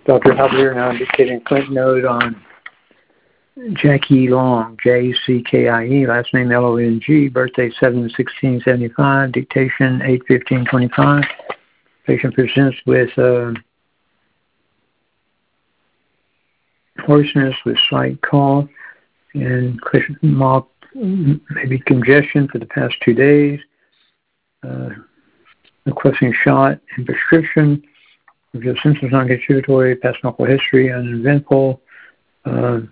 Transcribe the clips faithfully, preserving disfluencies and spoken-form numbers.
Doctor Halberdier now indicating a clinic note on Jackie Long, J C K I E, last name L O N G, birthday seven sixteen seventy-five, dictation eight fifteen twenty-five. Patient presents with uh, hoarseness with slight cough and mild, maybe congestion for the past two days. Uh, requesting shot and prescription. Review symptoms non-contributory, past medical history, uneventful. Uh,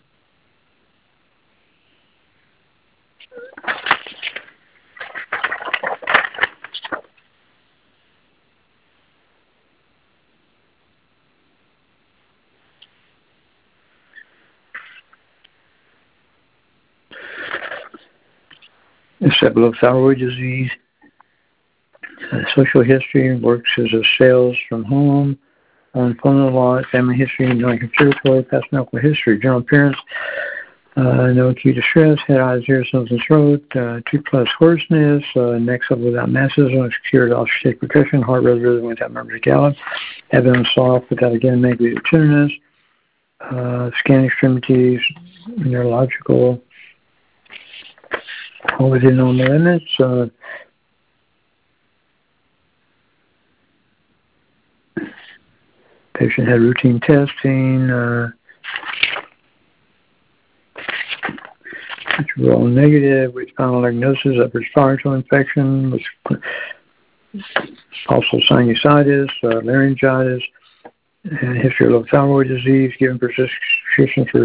Thyroid disease, uh, social history, works as a sales from home, on phone law, family history, non-contributory, past medical history, general appearance, uh, no acute distress, head, eyes, ears, nose, and throat, uh, two plus hoarseness, uh, neck up without masses, unsecured off-state percussion, heart rhythm without members gallop, abdomen soft without again maybe tenderness, uh, scan extremities, neurological, all within normal limits. Uh, patient had routine testing. Uh, were all negative with spinal diagnosis of respiratory infection, with also sinusitis, uh, laryngitis, and history of low thyroid disease, given prescription for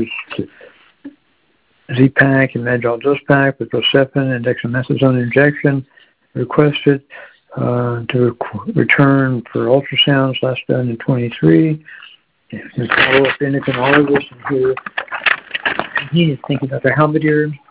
Z-Pak and Madrigal dose pack with Procepin and dexamethasone injection, requested uh, to rec- return for ultrasounds last done in twenty-three. And follow up endocrinologist and here he is thinking Doctor Halberdier